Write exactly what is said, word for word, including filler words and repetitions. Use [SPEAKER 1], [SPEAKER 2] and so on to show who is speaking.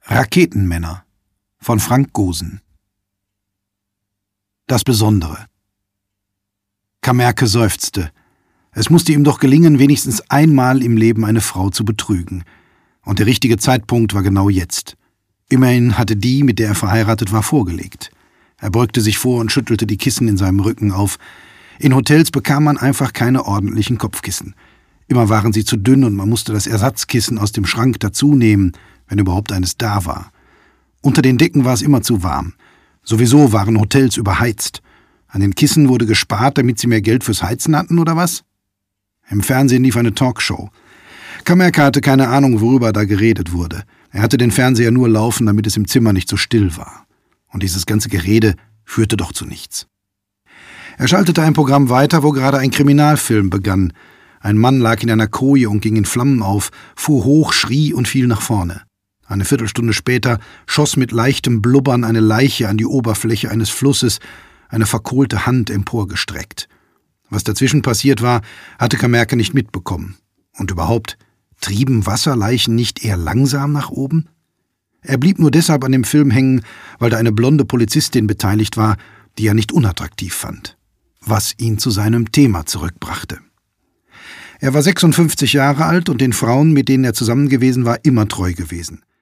[SPEAKER 1] Raketenmänner von Frank Gosen. Das Besondere. Kamerke seufzte. Es musste ihm doch gelingen, wenigstens einmal im Leben eine Frau zu betrügen. Und der richtige Zeitpunkt war genau jetzt. Immerhin hatte die, mit der er verheiratet war, vorgelegt. Er beugte sich vor und schüttelte die Kissen in seinem Rücken auf. In Hotels bekam man einfach keine ordentlichen Kopfkissen. Immer waren sie zu dünn und man musste das Ersatzkissen aus dem Schrank dazunehmen, wenn überhaupt eines da war. Unter den Decken war es immer zu warm. Sowieso waren Hotels überheizt. An den Kissen wurde gespart, damit sie mehr Geld fürs Heizen hatten, oder was? Im Fernsehen lief eine Talkshow. Kamerke hatte keine Ahnung, worüber da geredet wurde. Er hatte den Fernseher nur laufen, damit es im Zimmer nicht so still war. Und dieses ganze Gerede führte doch zu nichts. Er schaltete ein Programm weiter, wo gerade ein Kriminalfilm begann. Ein Mann lag in einer Koje und ging in Flammen auf, fuhr hoch, schrie und fiel nach vorne. Eine Viertelstunde später schoss mit leichtem Blubbern eine Leiche an die Oberfläche eines Flusses, eine verkohlte Hand emporgestreckt. Was dazwischen passiert war, hatte Kamerke nicht mitbekommen. Und überhaupt, trieben Wasserleichen nicht eher langsam nach oben? Er blieb nur deshalb an dem Film hängen, weil da eine blonde Polizistin beteiligt war, die er nicht unattraktiv fand. Was ihn zu seinem Thema zurückbrachte. Er war sechsundfünfzig Jahre alt und den Frauen, mit denen er zusammen gewesen war, immer treu gewesen.